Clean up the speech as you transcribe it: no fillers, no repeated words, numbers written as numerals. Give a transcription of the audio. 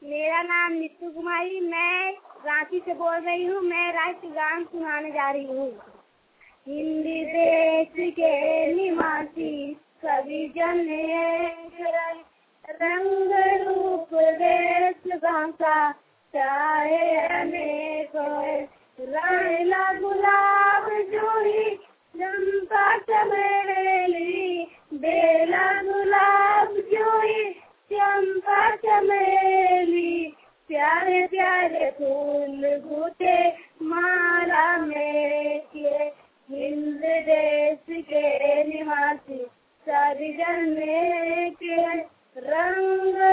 मेरा नाम नीतू कुमारी, मैं रांची से बोल रही हूँ। मैं राष्ट्रगान सुनाने जा रही हूँ। हिंद देश के निवासी सभी जन एक, रंग रूप देश भाषा चाहे अनेक होए। रायला गुलाब जूही चंपा चमेली, बेला गुलाब जूही चंपा चमेली, प्यारे प्यारे फूल बूटे माला में किए। हिंद देश के निवासी सभी जन एक, रंग